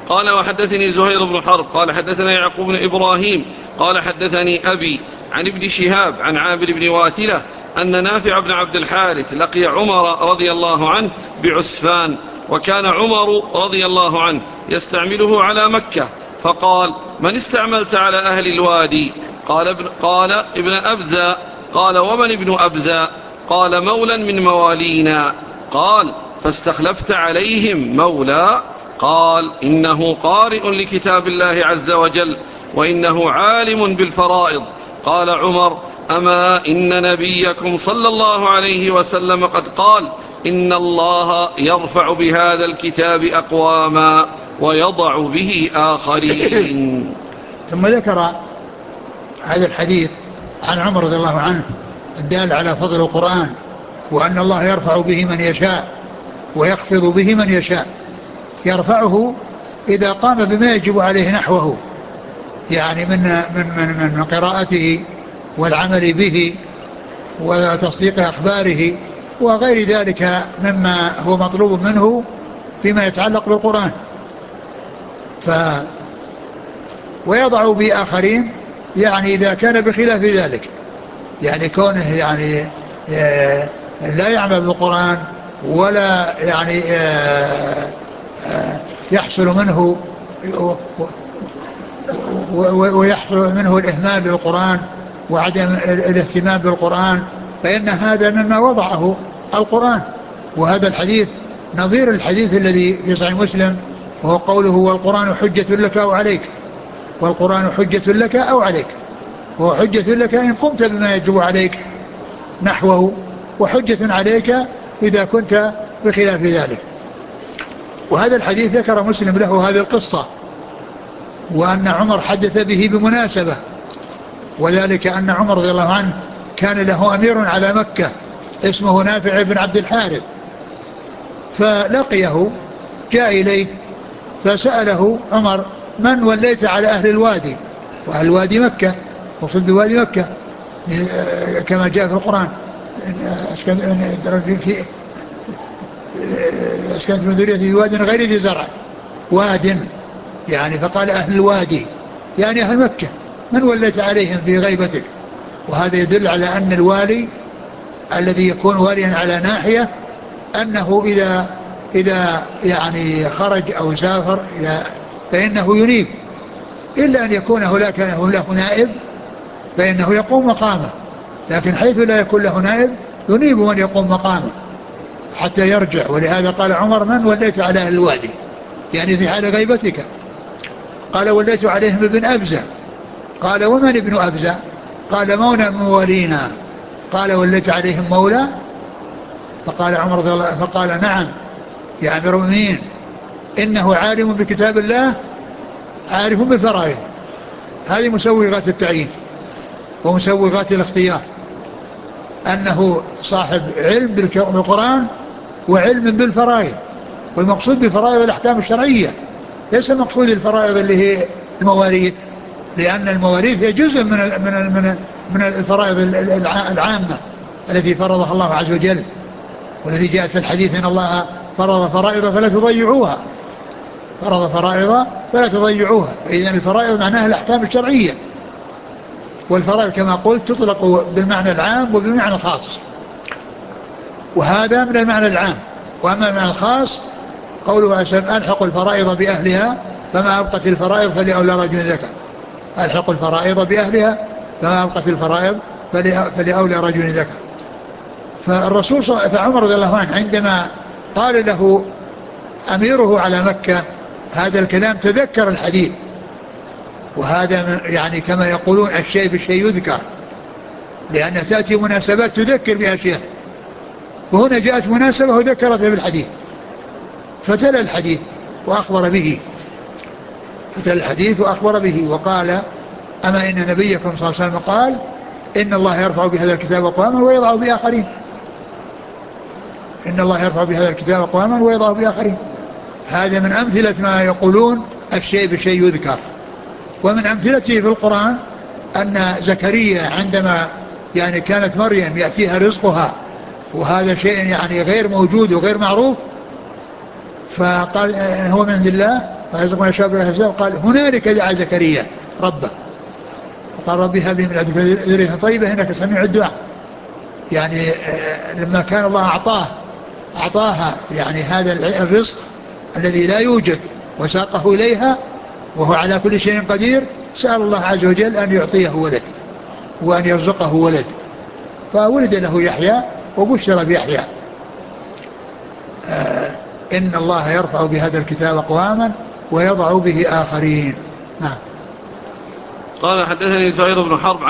قال وحدثني زهير بن حرب قال حدثنا يعقوب بن إبراهيم قال حدثني أبي عن ابن شهاب عن عامر بن واثلة أن نافع بن عبد الحارث لقي عمر رضي الله عنه بعسفان، وكان عمر رضي الله عنه يستعمله على مكة، فقال: من استعملت على أهل الوادي؟ قال ابن أبزة. قال: ومن ابن أبزة؟ قال: مولا من موالينا. قال: فاستخلفت عليهم مولى؟ قال: إنه قارئ لكتاب الله عز وجل، وإنه عالم بالفرائض. قال عمر: أما إن نبيكم صلى الله عليه وسلم قد قال: إن الله يرفع بهذا الكتاب أقواما ويضع به آخرين. ثم ذكر هذا الحديث عن عمر رضي الله عنه الدال على فضل القرآن، وأن الله يرفع به من يشاء ويخفض به من يشاء. يرفعه إذا قام بما يجب عليه نحوه، يعني من قراءته والعمل به وتصديق أخباره وغير ذلك مما هو مطلوب منه فيما يتعلق بالقرآن. ويضع بآخرين، يعني إذا كان بخلاف ذلك، يعني كونه يعني لا يعمل بالقرآن ولا يعني يحصل منه ويحصل منه الإهمال بالقرآن وعدم الاهتمام بالقرآن، فإن هذا مما وضعه القرآن. وهذا الحديث نظير الحديث الذي في صحيح مسلم، وهو قوله: والقرآن حجة لك أو عليك. والقرآن حجة لك أو عليك، وهو حجة لك إن قمت بما يجب عليك نحوه، وحجة عليك إذا كنت بخلاف ذلك. وهذا الحديث ذكر مسلم له هذه القصة، وأن عمر حدث به بمناسبة، وذلك أن عمر رضي الله عنه كان له أمير على مكة اسمه نافع بن عبد الحارث، فلقيه جاء إليه فسأله عمر: من وليت على أهل الوادي؟ وأهل الوادي مكة، وصد بوادي مكة كما جاء في القرآن: أسكنت من ذريتي في واد غير ذي زرع. واد يعني، فقال أهل الوادي يعني أهل مكة، من وليت عليهم في غيبتك؟ وهذا يدل على أن الوالي الذي يكون واليا على ناحية أنه إذا يعني خرج أو سافر فإنه ينيب، إلا أن يكون هناك له نائب فإنه يقوم مقامه، لكن حيث لا يكون له نائب ينيب من يقوم مقامه حتى يرجع. ولهذا قال عمر: من وليت على أهل الوادي؟ يعني في حال غيبتك. قال: وليت عليهم ابن أبزة. قال: ومن ابن أبزة؟ قال: مولى من موالينا. قال: وليت عليهم مولى؟ فقال عمر فقال: نعم يا أمير المؤمنين، إنه عالم بكتاب الله عارف بالفرائض. هذه مسوغات التعيين ومسوغات الاختيار، أنه صاحب علم بالقرآن وعلم بالفرائض. والمقصود بالفرائض الأحكام الشرعية، ليس المقصود الفرائض اللي هي المواريث، لأن المواريث هي جزء من الفرائض العامة التي فرضها الله عز وجل، والذي جاء في الحديث: إن الله فرض فرائض فلا تضيعوها. فرض فرائض فلا تضيعوها. إذن الفرائض معناها الأحكام الشرعية، والفرائض كما قلت تطلق بالمعنى العام وبالمعنى الخاص، وهذا من المعنى العام. وأما المعنى الخاص قوله: ألحق الفرائض بأهلها فما أبقت الفرائض فلأولى رجل ذكر. ألحق الفرائض بأهلها فما أبقت الفرائض فلأولى رجل ذكر. فعمر رضي الله عنه عندما قال له أميره على مكة هذا الكلام تذكر الحديث، وهذا يعني كما يقولون: الشيء بالشيء يذكر، لأن تأتي مناسبات تذكر بأشياء، وهنا جاءت مناسبة وذكرتها بالحديث، فتلا الحديث وأخبر به. وقال: أما إن نبيكم صلى الله عليه وسلم قال: إن الله يرفع بهذا الكتاب أقواما ويضع بآخرين. إن الله يرفع بهذا الكتاب أقواما ويضع بآخرين. هذا من أمثلة ما يقولون: الشيء بالشيء يذكر. ومن أمثلته في القرآن أن زكريا عندما يعني كانت مريم يأتيها رزقها وهذا شيء يعني غير موجود وغير معروف، فقال هو من عند الله ويرزق من يشاء بغير حساب. قال هنالك دعا زكريا ربه قال ربي هب لي من لدنك ذرية طيبة إنك سميع الدعاء. يعني لما كان الله أعطاها يعني هذا الرزق الذي لا يوجد وساقه إليها وهو على كل شيء قدير، سأل الله عز وجل أن يعطيه ولد وأن يرزقه ولد، فولد له يحيى وبشر بيحيى. إن الله يرفع بهذا الكتاب أقواما ويضع به آخرين. نعم. قال حدثني زهير بن حرب